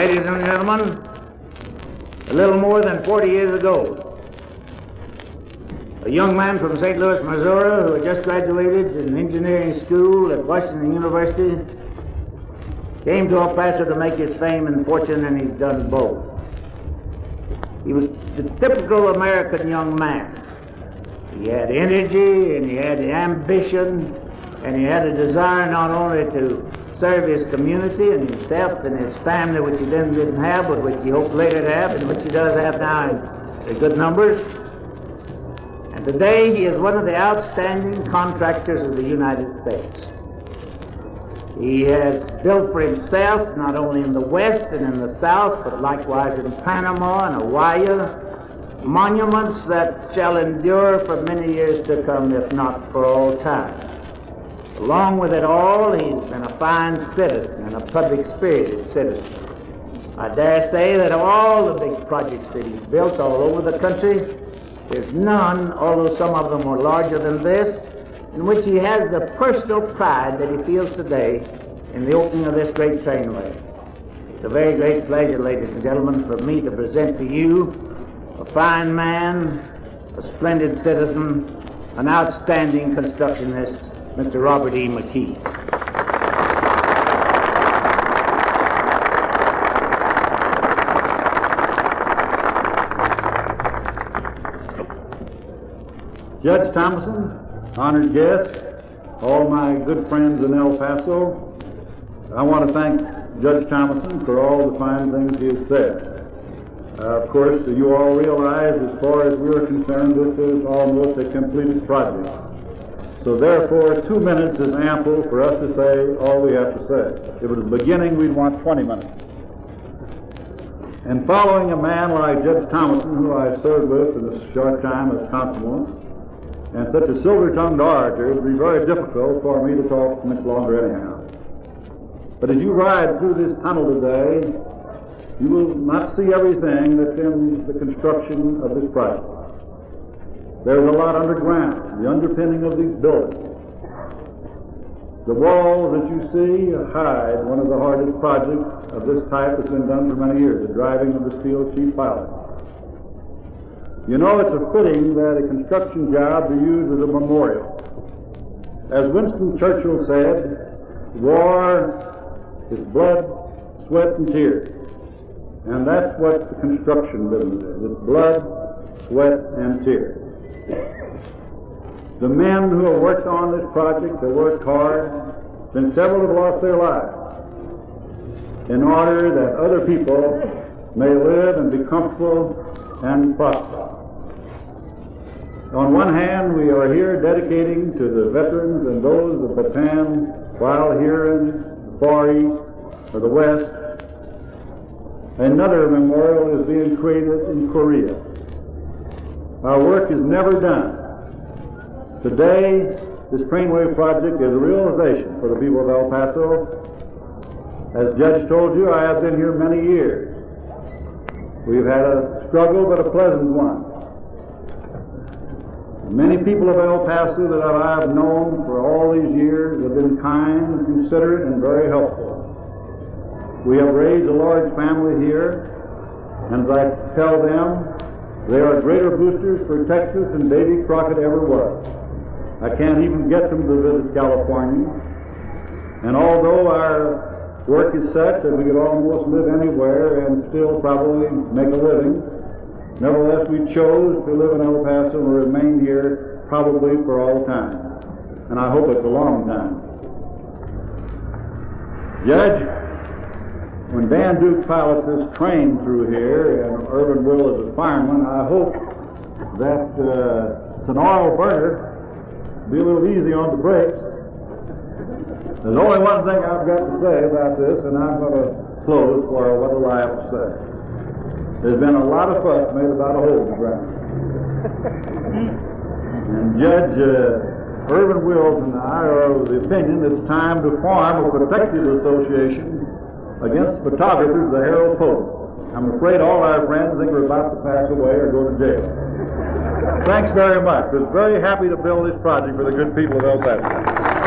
Ladies and gentlemen, a little more than 40 years ago, a young man from St. Louis, Missouri, who had just graduated in engineering school at Washington University, came to El Paso to make his fame and fortune, and he's done both. He was the typical American young man. He had energy, and he had ambition, and he had a desire not only to serve his community and himself and his family, which he then didn't have, but which he hoped later to have, and which he does have now in good numbers. And today he is one of the outstanding contractors of the United States. He has built for himself, not only in the West and in the South, but likewise in Panama and Hawaii, monuments that shall endure for many years to come, if not for all time. Along with it all, he's been a fine citizen and a public-spirited citizen. I dare say that of all the big projects that he's built all over the country, there's none, although some of them are larger than this, in which he has the personal pride that he feels today in the opening of this great trainway. It's a very great pleasure, ladies and gentlemen, for me to present to you a fine man, a splendid citizen, an outstanding constructionist, Mr. Robert E. McKee. Judge Thomason, honored guests, all my good friends in El Paso, I want to thank Judge Thomason for all the fine things he has said. Of course, you all realize, as far as we're concerned, this is almost a completed project. So therefore, 2 minutes is ample for us to say all we have to say. If it was the beginning, we'd want 20 minutes. And following a man like Judge Thomason, who I served with in a short time as constable, and such a silver-tongued orator, it would be very difficult for me to talk much longer anyhow. But as you ride through this tunnel today, you will not see everything that's in the construction of this project. There's a lot underground, the underpinning of these buildings. The walls that you see hide one of the hardest projects of this type that's been done for many years, the driving of the steel sheet pilot. You know, it's a fitting that a construction job be used as a memorial. As Winston Churchill said, war is blood, sweat, and tears. And that's what the construction business is. It's blood, sweat, and tears. The men who have worked on this project have worked hard, and several have lost their lives in order that other people may live and be comfortable and prosper. On one hand, we are here dedicating to the veterans and those of Bataan, while here in the Far East or the West, another memorial is being created in Korea. Our work is never done. Today, this trainway project is a realization for the people of El Paso. As Judge told you, I have been here many years. We've had a struggle, but a pleasant one. Many people of El Paso that I have known for all these years have been kind and considerate and very helpful. We have raised a large family here, and as I tell them, they are greater boosters for Texas than Davy Crockett ever was. I can't even get them to visit California. And although our work is such that we could almost live anywhere and still probably make a living, nevertheless we chose to live in El Paso and remain here probably for all time. And I hope it's a long time. Judge, when Dan Duke pilots this train through here and Irvin Will is a fireman, I hope that it's an oil burner. Be a little easy on the brakes. There's only one thing I've got to say about this, and I'm going to close for what do I have to say. There's been a lot of fuss made about a hole in the ground. And Judge Irvin Wills and I are of the opinion it's time to form a protective association against photographers of the Herald Post. I'm afraid all our friends think we're about to pass away or go to jail. Thanks very much. I was very happy to build this project for the good people of El Paso.